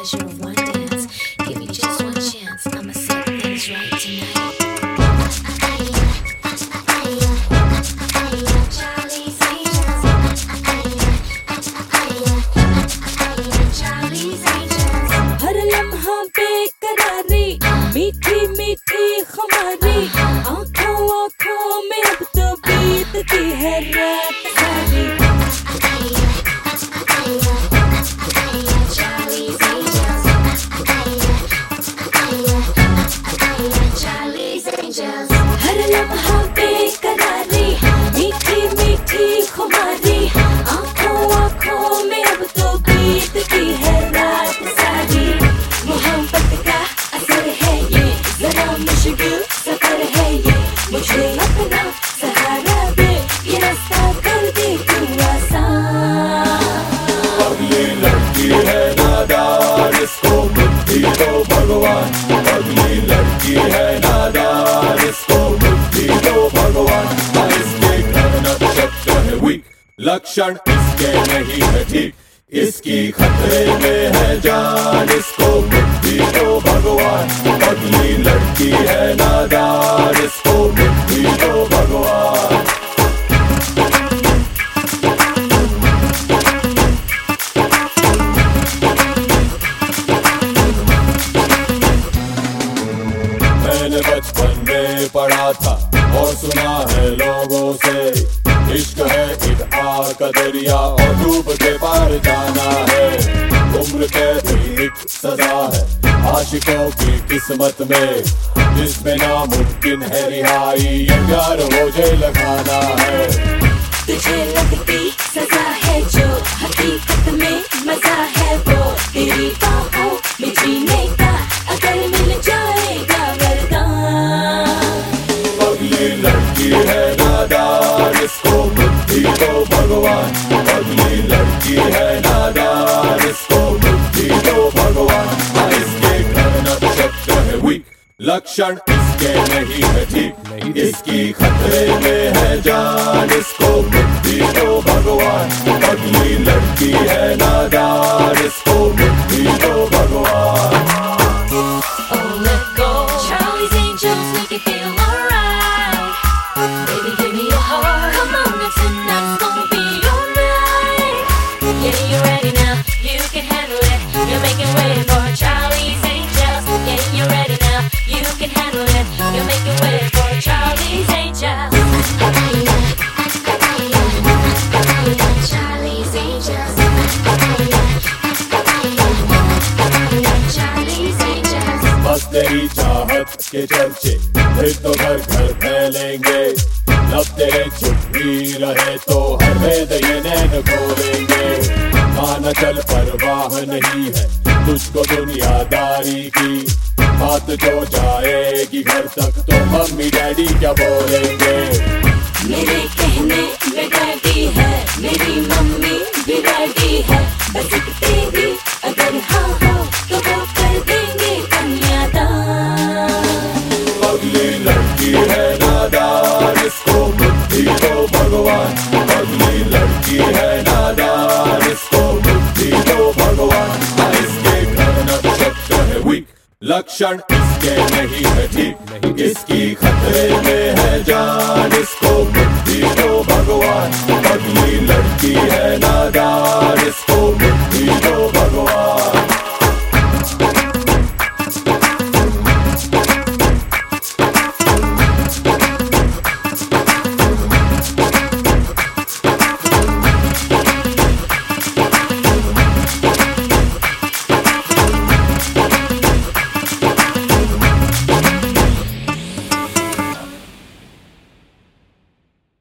pleasure of one dance. Give me just one chance, I'ma set things right tonight. Charlie's Angels. Charlie's Angels. हर लम्हा बेकरारी, मीठी मीठी खुमारी, आँखों आँखों में अब तो बीतती है रात सारी। Charlie's Angels. Charlie's Angels. हर लम्हा बेकरारी, मीठी मीठी खुमारी, आँखों आँखों में अब तो बीतती है रात सारी। मोहब्बत का असर है ये, जरा मुश्किल सफर है ये, मुझे अपना सहारा दे, ये रास्ता कर दे तू आसान। अगली लड़की है नादान, इसको बुद्धि दो भगवान। अगली लड़की है नादान, इसको बुद्धि दो भगवान। इसके करनत शब्द है वीक, लक्षण इसके नहीं है ठीक, इसकी खतरे में है जान, इसको बुद्धि दो भगवान। अगली लड़की है नादान, इसको बुद्धि दो भगवान। मैंने बचपन में पढ़ा था और सुना है लोगों से, इश्क है एक आग का दरिया और डूब के पार जाना है। उम्र कैद ही एक सजा है आशिकों की किस्मत में, जिसमें नामुमकिन है रिहाई, ये प्यार मुझे लगाना है। तुझे लगती सजा है जो हकीकत में मजा है वो, तेरी बाहों में जीने का अगर मिल जाएगा वरदान। अगली लड़की है नादान, इसको बुद्धि दो भगवान। अगली लड़की है नादान, इसको बुद्धि दो भगवान। इसके करनत शब्द है वीक, लक्षण इसके नहीं है ठीक, इसकी खतरे में है जान, इसको बुद्धि दो भगवान। अगली लड़की है नादान, इसको बुद्धि दो भगवान। Oh, let go. Charlie's Angels make you feel alright. Baby, give me your heart. Come on, now tonight's gonna be your night. Yeah, you're ready now. You can handle it. You're making way for Charlie's Angels. Yeah, you're ready now. You can handle it. You're making way for Charlie's Angels. Charlie's Angels. Charlie's Angels. बस तेरी चाहत के चर्चे फिर तो घर घर फैलेंगे, लब तेरे चुप ही रहे तो हर वेद ये नैन खोलेंगे। माना चल परवाह नहीं है तुझको दुनियादारी की, बात जो जाएगी घर तक तो मम्मी डैडी क्या बोलेंगे। मेरे कहने में डैडी है, मेरी मम्मी भी डैडी है, बस एक तेरी अगर हाँ हो तो वो कर देंगे कन्यादान। अगली लड़की है नादान, इसको बुद्धि दो भगवान। अगली लड़की है नादान, इसको बुद्धि दो भगवान। इसके करनत शब्द है वीक, लक्षण इसके नहीं है ठीक, इसकी खतरे में है जान,